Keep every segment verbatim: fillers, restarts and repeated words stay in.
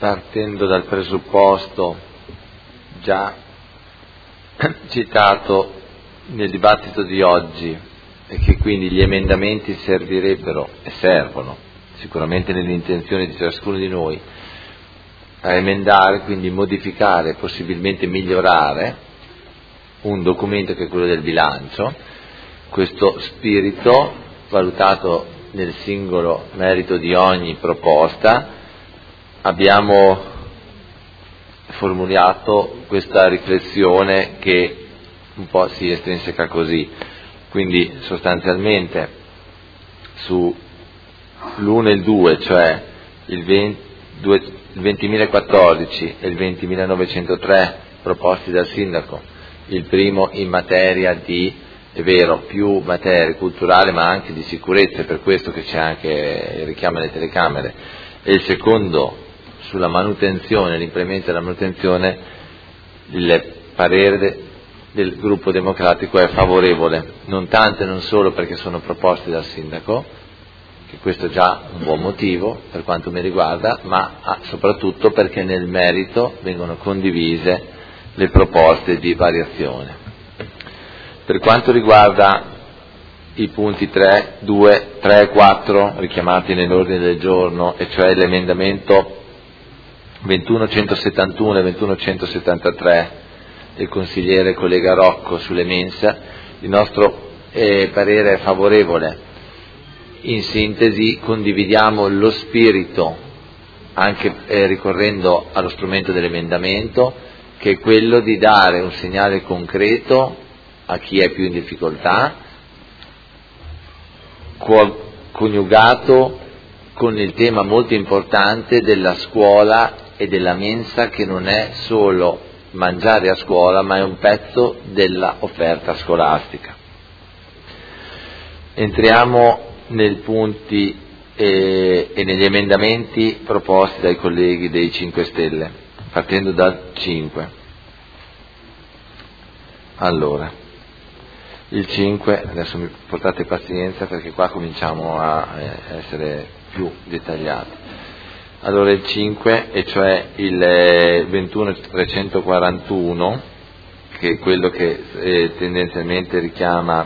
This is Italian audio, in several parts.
partendo dal presupposto già citato nel dibattito di oggi, e che quindi gli emendamenti servirebbero e servono sicuramente nell'intenzione di ciascuno di noi a emendare, quindi modificare, possibilmente migliorare un documento che è quello del bilancio. Questo spirito, valutato nel singolo merito di ogni proposta, abbiamo formulato questa riflessione che un po' si estrinseca così. Quindi sostanzialmente su l'uno e il due, cioè il ventimilaquattordici e il ventimilanovecentotre proposti dal sindaco, il primo in materia di, è vero, più materia culturale ma anche di sicurezza, è per questo che c'è anche il richiamo alle telecamere, e il secondo sulla manutenzione, l'implemento della manutenzione, il parere del gruppo democratico è favorevole, non tanto e non solo perché sono proposti dal sindaco, che questo è già un buon motivo per quanto mi riguarda, ma soprattutto perché nel merito vengono condivise le proposte di variazione. Per quanto riguarda i punti tre, due, tre e quattro richiamati nell'ordine del giorno, e cioè l'emendamento ventunocentosettantuno e ventunocentosettantatré del consigliere collega Rocco sulle mensa, il nostro eh, parere è favorevole. In sintesi condividiamo lo spirito, anche eh, ricorrendo allo strumento dell'emendamento, che è quello di dare un segnale concreto a chi è più in difficoltà, co- coniugato con il tema molto importante della scuola e della mensa, che non è solo mangiare a scuola, ma è un pezzo della offerta scolastica. Entriamo nei punti eh, e negli emendamenti proposti dai colleghi dei cinque Stelle, partendo dal cinque. Allora, il cinque, adesso mi portate pazienza perché qua cominciamo a essere più dettagliati. Allora il cinque, e cioè il ventunotrecentoquarantuno, che è quello che eh, tendenzialmente richiama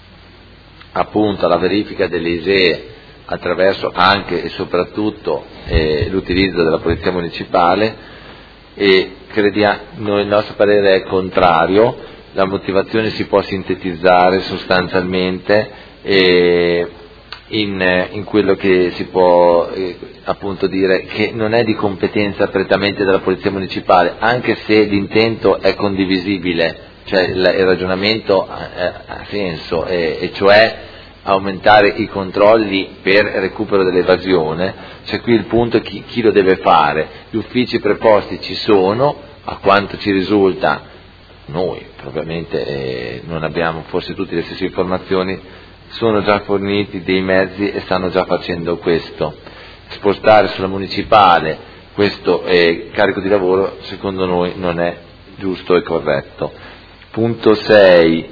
appunto alla verifica delle I S E E attraverso anche e soprattutto eh, l'utilizzo della polizia municipale, e crediamo, noi, il nostro parere è contrario. La motivazione si può sintetizzare sostanzialmente eh, in, in quello che si può eh, appunto dire che non è di competenza prettamente della polizia municipale, anche se l'intento è condivisibile, cioè il, il ragionamento ha, ha senso, e, e cioè aumentare i controlli per recupero dell'evasione. Cioè qui il punto è chi, chi lo deve fare. Gli uffici preposti ci sono, a quanto ci risulta noi probabilmente eh, non abbiamo forse tutte le stesse informazioni, sono già forniti dei mezzi e stanno già facendo questo. Spostare sulla municipale questo eh, carico di lavoro secondo noi non è giusto e corretto. Punto sei,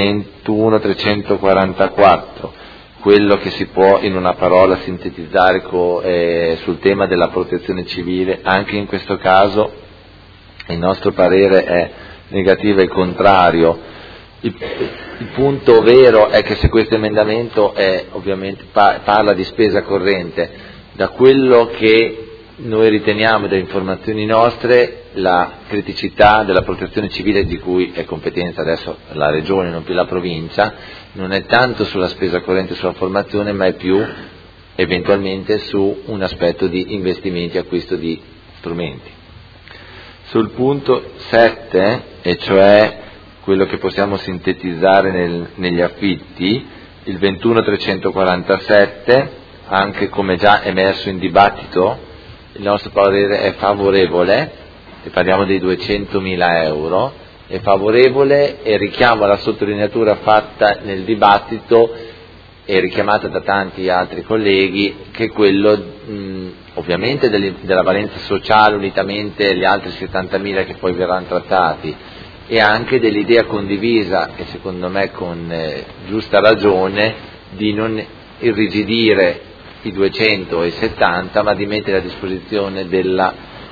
ventunotrecentoquarantaquattro, quello che si può in una parola sintetizzare co, eh, sul tema della protezione civile. Anche in questo caso il nostro parere è negativo e contrario. Il, il punto vero è che se questo emendamento è, ovviamente pa- parla di spesa corrente, da quello che noi riteniamo, dalle informazioni nostre, la criticità della protezione civile, di cui è competenza adesso la regione non più la provincia, non è tanto sulla spesa corrente, sulla formazione, ma è più eventualmente su un aspetto di investimenti, acquisto di strumenti. Sul punto sette, e cioè quello che possiamo sintetizzare nel, negli affitti, il ventunotrecentoquarantasette, anche come già emerso in dibattito, il nostro parere è favorevole, e parliamo di duecentomila euro, è favorevole, e richiamo alla sottolineatura fatta nel dibattito e richiamata da tanti altri colleghi, che è quello mh, ovviamente della valenza sociale unitamente agli altri settantamila che poi verranno trattati, e anche dell'idea condivisa, e secondo me con eh, giusta ragione, di non irrigidire i duecentosettanta, ma di mettere a disposizione della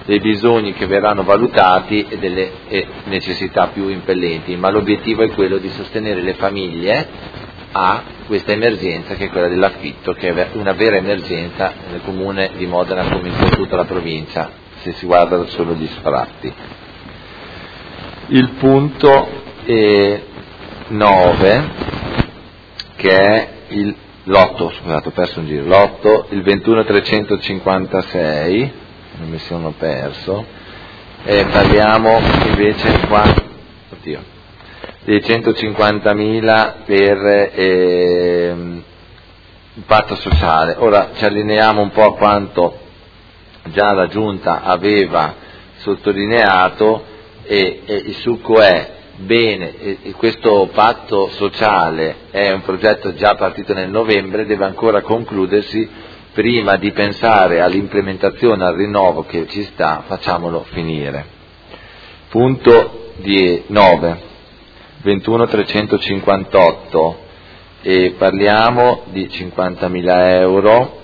dei bisogni che verranno valutati e delle eh, necessità più impellenti, ma l'obiettivo è quello di sostenere le famiglie a questa emergenza che è quella dell'affitto, che è una vera emergenza nel comune di Modena come in tutta la provincia, se si guardano solo gli sfratti. Il punto eh, nove, che è il l'otto, scusate, ho perso un giro, l'otto, il ventuno trecentocinquantasei, non mi sono perso, e parliamo invece qua, oddio, dei centocinquantamila per eh, il patto sociale. Ora ci allineiamo un po' a quanto già la Giunta aveva sottolineato e, e il succo è bene, e, e questo patto sociale è un progetto già partito nel novembre, deve ancora concludersi. Prima di pensare all'implementazione, al rinnovo che ci sta, facciamolo finire. Punto nove, ventuno trecentocinquantotto, e parliamo di cinquantamila euro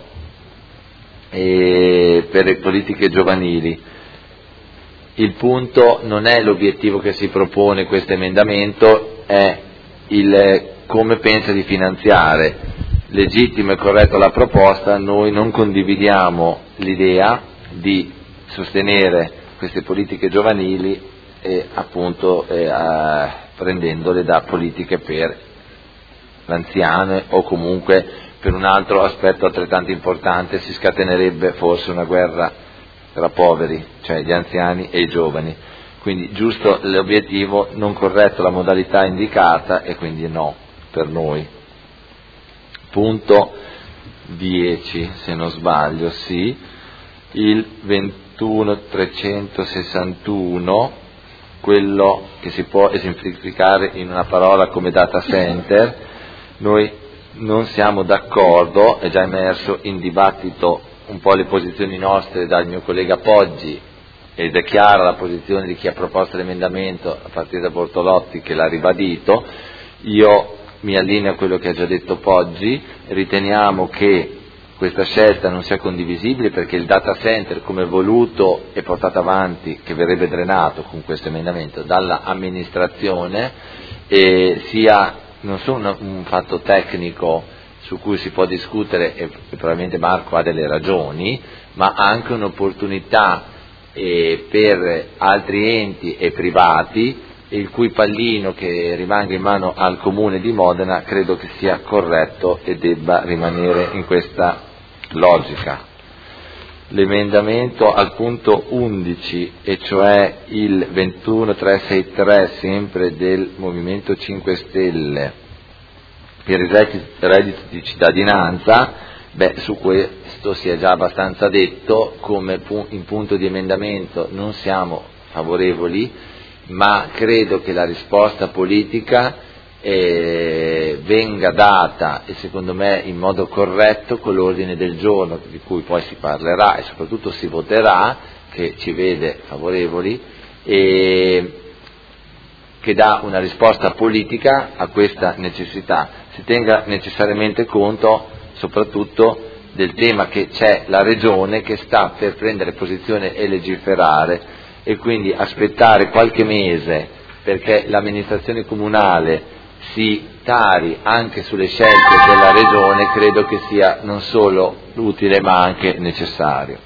e per le politiche giovanili. Il punto non è l'obiettivo che si propone questo emendamento, è il come pensa di finanziare. Legittima e corretta la proposta, noi non condividiamo l'idea di sostenere queste politiche giovanili e appunto eh, eh, prendendole da politiche per l'anziano o comunque per un altro aspetto altrettanto importante. Si scatenerebbe forse una guerra tra poveri, cioè gli anziani e i giovani. Quindi giusto l'obiettivo, non corretto la modalità indicata, e quindi no per noi. Punto dieci, se non sbaglio, sì, il ventuno trecentosessantuno, quello che si può esemplificare in una parola come data center. Noi non siamo d'accordo, è già emerso in dibattito un po' le posizioni nostre dal mio collega Poggi, ed è chiara la posizione di chi ha proposto l'emendamento a partire da Bortolotti, che l'ha ribadito. Io mi allineo a quello che ha già detto Poggi, riteniamo che questa scelta non sia condivisibile perché il data center come voluto e portato avanti, che verrebbe drenato con questo emendamento dalla amministrazione, eh, sia non solo un fatto tecnico su cui si può discutere e, e probabilmente Marco ha delle ragioni, ma anche un'opportunità eh, per altri enti e privati, il cui pallino che rimanga in mano al Comune di Modena credo che sia corretto e debba rimanere in questa logica. L'emendamento al punto undici, e cioè il ventuno trecentosessantatré, sempre del Movimento cinque Stelle, per il reddito di cittadinanza, beh, su questo si è già abbastanza detto, come in punto di emendamento non siamo favorevoli, ma credo che la risposta politica eh, venga data, e secondo me in modo corretto, con l'ordine del giorno di cui poi si parlerà e soprattutto si voterà, che ci vede favorevoli, e che dà una risposta politica a questa necessità. Si tenga necessariamente conto soprattutto del tema che c'è la Regione che sta per prendere posizione e legiferare, e quindi aspettare qualche mese perché l'amministrazione comunale si tari anche sulle scelte della Regione credo che sia non solo utile ma anche necessario.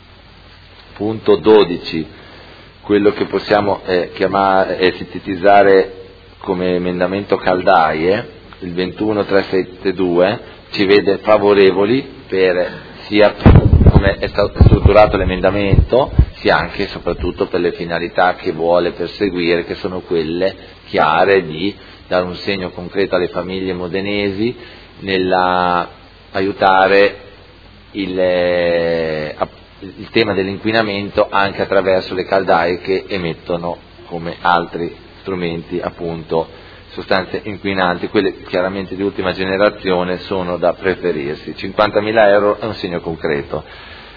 Punto dodici, quello che possiamo eh, chiamare e eh, sintetizzare come emendamento Caldaie, il ventuno trecentosettantadue, ci vede favorevoli per sia come è stato strutturato l'emendamento, sia anche e soprattutto per le finalità che vuole perseguire, che sono quelle chiare di dare un segno concreto alle famiglie modenesi nella aiutare il, eh, il tema dell'inquinamento anche attraverso le caldaie che emettono, come altri strumenti, appunto sostanze inquinanti. Quelle chiaramente di ultima generazione sono da preferirsi. cinquantamila euro è un segno concreto.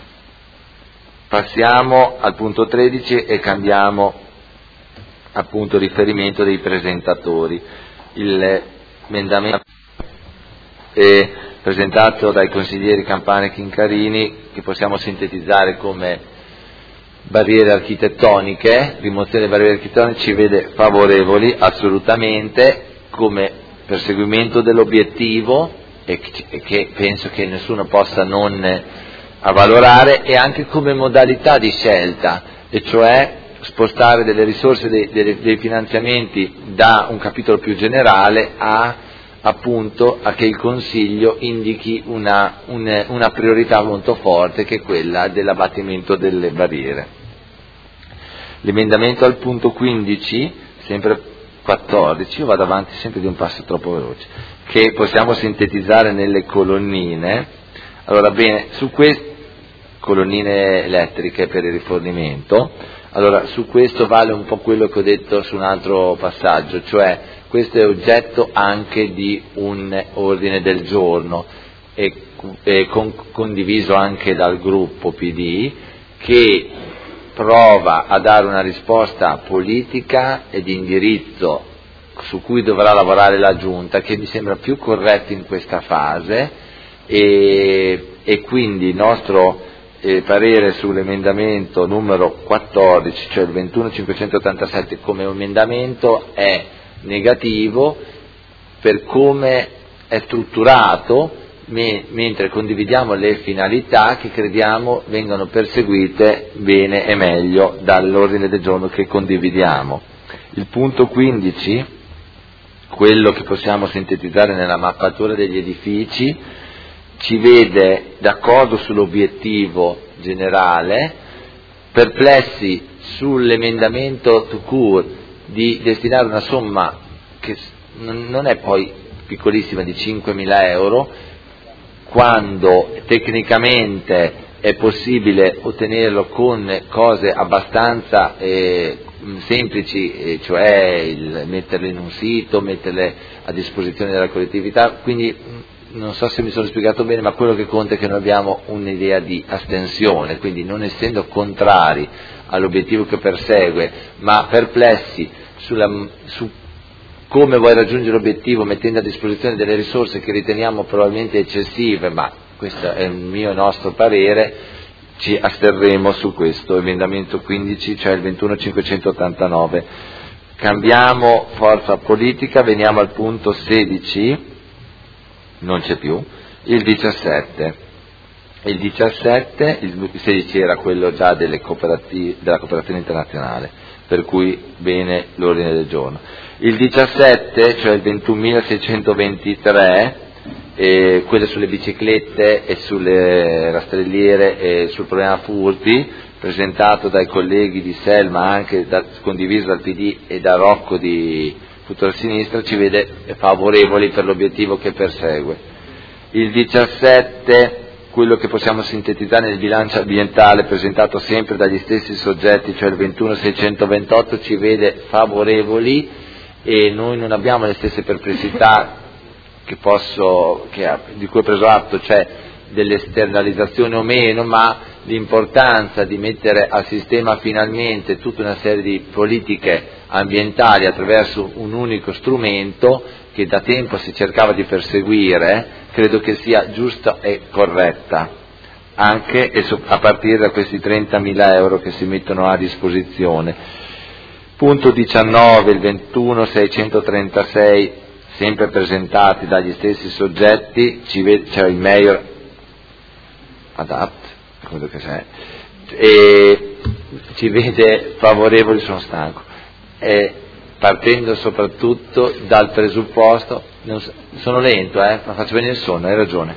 Passiamo al punto tredici e cambiamo appunto riferimento dei presentatori. L'emendamento è presentato dai consiglieri Campana e Chincarini, che possiamo sintetizzare come barriere architettoniche, rimozione delle barriere architettoniche, ci vede favorevoli assolutamente come perseguimento dell'obiettivo, e che penso che nessuno possa non avvalorare, e anche come modalità di scelta, e cioè spostare delle risorse, dei, dei, dei finanziamenti da un capitolo più generale a appunto a che il Consiglio indichi una, un, una priorità molto forte, che è quella dell'abbattimento delle barriere. L'emendamento al punto quindici, sempre quattordici, io vado avanti sempre di un passo troppo veloce, che possiamo sintetizzare nelle colonnine. Allora bene, su queste colonnine elettriche per il rifornimento, allora su questo vale un po' quello che ho detto su un altro passaggio, cioè questo è oggetto anche di un ordine del giorno, e, e con, condiviso anche dal gruppo P D, che prova a dare una risposta politica e di indirizzo su cui dovrà lavorare la Giunta, che mi sembra più corretto in questa fase, e, e quindi il nostro eh, parere sull'emendamento numero quattordici, cioè il ventuno cinquecentoottantasette come emendamento, è negativo per come è strutturato, me, mentre condividiamo le finalità che crediamo vengano perseguite bene e meglio dall'ordine del giorno che condividiamo. Il punto quindici, quello che possiamo sintetizzare nella mappatura degli edifici, ci vede d'accordo sull'obiettivo generale, perplessi sull'emendamento tout court di destinare una somma che non è poi piccolissima, di cinquemila euro, quando tecnicamente è possibile ottenerlo con cose abbastanza eh, semplici, eh, cioè il metterle in un sito, metterle a disposizione della collettività. Quindi non so se mi sono spiegato bene, ma quello che conta è che noi abbiamo un'idea di astensione, quindi non essendo contrari all'obiettivo che persegue, ma perplessi sulla, su come vuoi raggiungere l'obiettivo mettendo a disposizione delle risorse che riteniamo probabilmente eccessive, ma questo è il mio e nostro parere, ci asterremo su questo emendamento quindici, cioè il ventuno cinquecentoottantanove. Cambiamo forza politica, veniamo al punto sedici, non c'è più, il diciassette. Il diciassette, il sedici era quello già delle cooperative, della cooperazione internazionale, per cui bene l'ordine del giorno. Il diciassette, cioè il ventunomilaseicentoventitré, eh, quello sulle biciclette e sulle rastrelliere e sul problema furti, presentato dai colleghi di Sel, ma anche da, condiviso dal P D e da Rocco di Futura Sinistra, ci vede favorevoli per l'obiettivo che persegue. Il diciassette, quello che possiamo sintetizzare nel bilancio ambientale presentato sempre dagli stessi soggetti, cioè il ventunomiseicentoventotto, ci vede favorevoli, e noi non abbiamo le stesse perplessità che posso, che, di cui ho preso atto, cioè dell'esternalizzazione o meno, ma l'importanza di mettere a sistema finalmente tutta una serie di politiche ambientali attraverso un unico strumento che da tempo si cercava di perseguire, credo che sia giusta e corretta, anche a partire da questi trentamila euro che si mettono a disposizione. Punto diciannove, il ventunomilaseicenotrentasei, sempre presentati dagli stessi soggetti, ci vede, cioè il Mayor Adapt, quello che sei, e ci vede favorevoli, sono stanco, e partendo soprattutto dal presupposto, non so, sono lento, eh, ma faccio venire il sonno, hai ragione,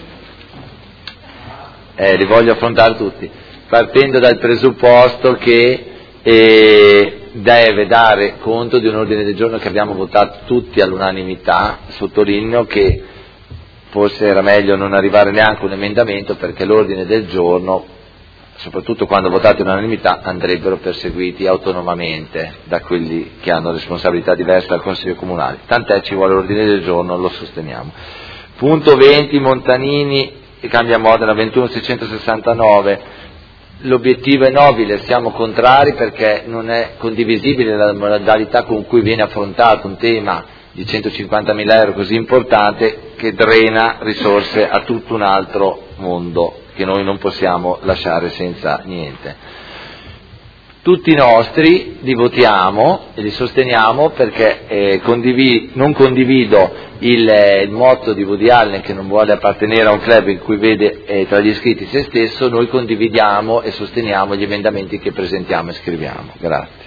eh, li voglio affrontare tutti, partendo dal presupposto che eh, deve dare conto di un ordine del giorno che abbiamo votato tutti all'unanimità. Sottolineo che forse era meglio non arrivare neanche a un emendamento, perché l'ordine del giorno, soprattutto quando votati all'unanimità, andrebbero perseguiti autonomamente da quelli che hanno responsabilità diverse dal Consiglio Comunale. Tant'è, ci vuole l'ordine del giorno, lo sosteniamo. Punto venti, Montanini e Cambia Modena, ventunomilaseicentosessantanove. L'obiettivo è nobile, siamo contrari perché non è condivisibile la modalità con cui viene affrontato un tema di centocinquantamila euro così importante, che drena risorse a tutto un altro mondo che noi non possiamo lasciare senza niente. tutti nostri, li votiamo e li sosteniamo perché eh, condivi- non condivido il, eh, il motto di Woody Allen, che non vuole appartenere a un club in cui vede eh, tra gli iscritti se stesso. Noi condividiamo e sosteniamo gli emendamenti che presentiamo e scriviamo. Grazie.